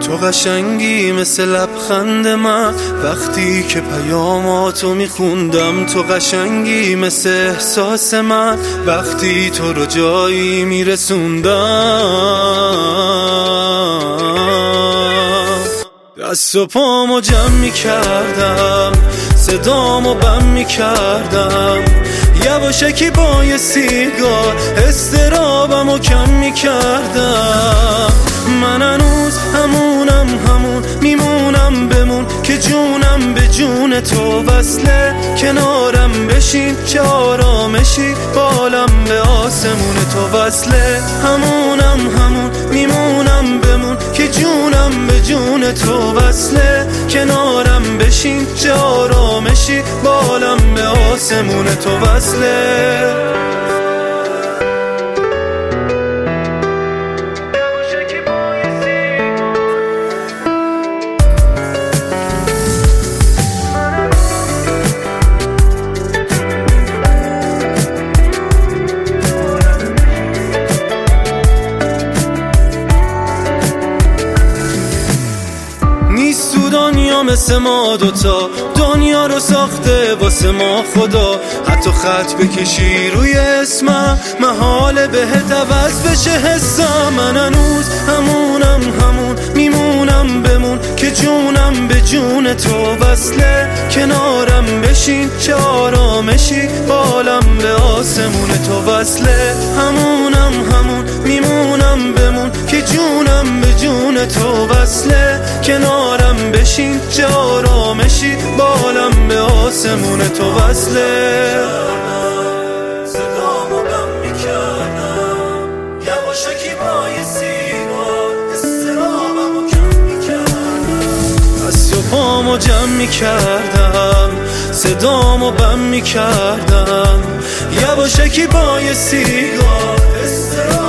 تو قشنگی مثل لبخند من وقتی که پیاماتو میخوندم، تو قشنگی مثل احساس من وقتی تو رو جایی میرسوندم. دست و پامو جمع میکردم، صدامو بم میکردم، یواشکی با یه سیگار استرابمو کم میکردم. من هنوز همون میمونم بمون که جونم به جون تو وصله. کنارم بشین چه آرامشی بالم به آسمون تو وصله. همون میمونم بمون که جونم به جون تو وصله. کنارم بشین چه آرامشی بالم به آسمون تو وصله. دنیا مثل ما دوتا، دنیا رو ساخته واسه ما خدا. حتی خط بکشی روی اسمم محاله بهت عوض بشه حسم. من هنوز همون میمونم بمون که جونم به جون تو وصله. کنارم بشین چه آرامشی بالم به آسمون تو وصله. همون میمونم بمون که جونم به جون تو وصله. کنارم بشین چه آرامشی بالم به آسمون تو وصله. صدامو بم میکردم، یواشکی با یه سیگار استرابمو کم میکردم. دست و پامو جمع میکردم، صدامو بم میکردم، یواشکی با یه سیگار استرابمو